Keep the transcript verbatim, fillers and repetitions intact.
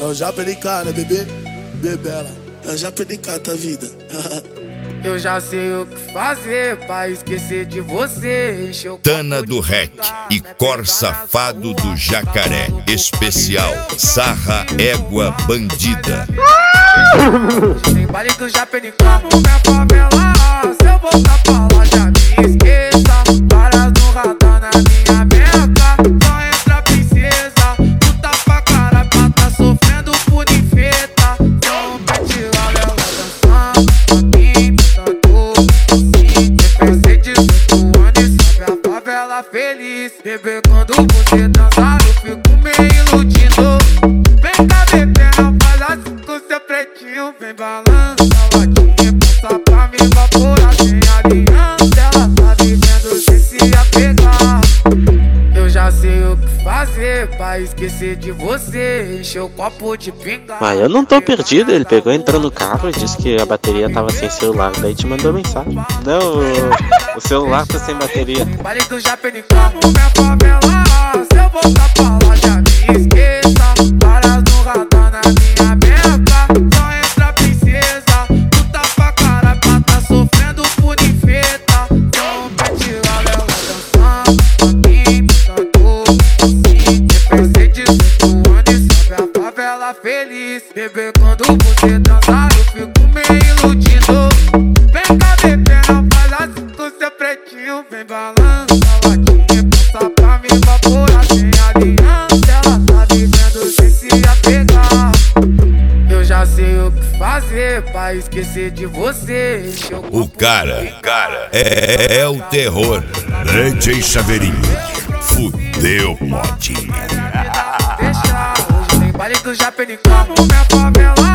Eu já perdi cara, bebê, bebela. Eu já perdi cara, tua vida. Eu já sei o que fazer pra esquecer de você. Encheu Tana do Rec e Cor Safado do Jacaré. Especial Sarra Égua Bandida. Tem baile que eu já perdi como minha favela. Se eu voltar pra lá já me esqueça. Varas no radar na minha meca. Só entra princesa. Tu tá pra cara pra tá sofrendo por infeta. Então mete lá ela dançando. Feliz, bebê, quando você dançar eu fico meio iludido. Vem cá, bebê, não faz assim com seu pretinho. Vem balança, latinha, passa pra me evaporar sem aliança. Ela tá vivendo sem se apegar. Eu já sei o que fazer pra esquecer de você. Encher o copo de pinga. Ah, eu não tô perdido. Ele pegou, entrou no carro e disse que a bateria tava sem celular. Daí te mandou mensagem. Não, o, o celular tá sem bateria. Vale que eu já perdi como minha favela. Se eu voltar pra lá já me esqueça. Varas no radar na minha meca. Só entra princesa. Tu tá pra cara pra tá sofrendo por infeta. Então mete lá ela dançando. Aqui, cantou assim. Pensei dezoito anos e sobe a favela feliz. Bebê, quando você dançar eu fico meio iludido. Vem cá, bebê, não faz assim com seu pretinho. Vem balança, latinha, passa pra me evaporar sem aliança. Ela tá vivendo sem se apegar. Eu já sei o que fazer pra esquecer de você. O cara, cara é, é o terror. D J Chaveirinho, fudeu, modinha. Deixa, hoje tem baile que eu já perdi como minha favela.